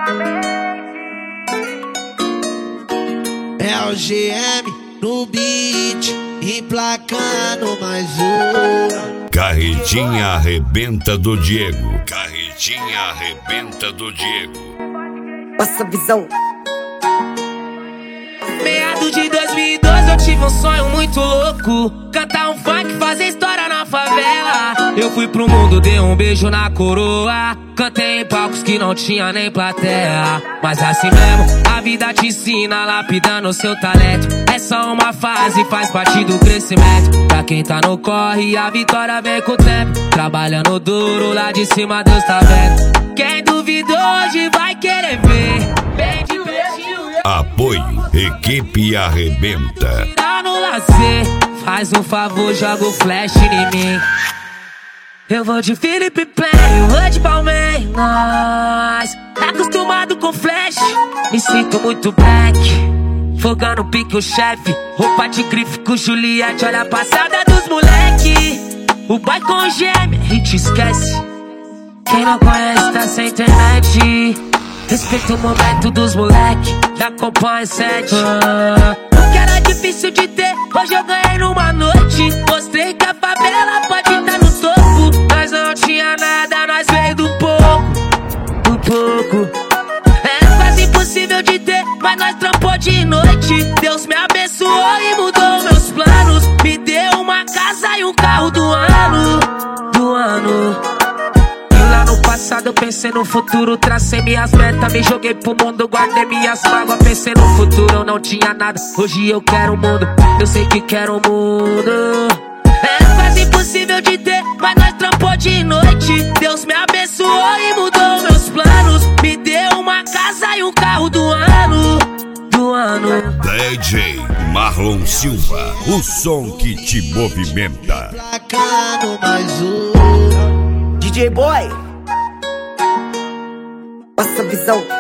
É o GM no beat, emplacando mais um. Carretinha arrebenta do Diego. Carretinha arrebenta do Diego. Passa visão. Meados de 2012 eu tive um sonho muito louco, cantar um funk, fazer história na favela. Eu fui pro mundo, dei um beijo na coroa, cantei em palcos que não tinha nem plateia. Mas assim mesmo, a vida te ensina, lapidando seu talento. É só uma fase, faz parte do crescimento. Pra quem tá no corre, a vitória vem com o tempo. Trabalhando duro, lá de cima Deus tá vendo. Quem duvidou hoje vai querer ver. Bem de hoje. Apoio, equipe arrebenta. Tá no lazer, faz um favor, joga o flash em mim. Eu vou de Felipe Play, eu vou de Palmeiras. Tá acostumado com flash, me sinto muito black. Fogando pique o chefe, roupa de grife com Juliette. Olha a passada dos moleque, o boy com gêmea, a gente esquece. Quem não conhece tá sem internet. Respeita o momento dos moleque, da Companhia 7. O que era difícil de ter, hoje eu ganhei numa noite. Mostrei que a favela pode estar no topo. Nós não tinha nada, nós veio do pouco. Do pouco. Era quase impossível de ter, mas nós trampou de noite. Deus me abençoou e mudou meus planos. Me deu uma casa e um carro do ano. Do ano. No passado eu pensei no futuro, tracei minhas metas, me joguei pro mundo, guardei minhas mágoas, pensei no futuro, eu não tinha nada, hoje eu quero o mundo, eu sei que quero o mundo. Era quase impossível de ter, mas nós trampou de noite. Deus me abençoou e mudou meus planos, me deu uma casa e um carro do ano. Do ano. DJ Marlon Silva, o som que te movimenta. Emplacando mais um. DJ Boy. Passa visão.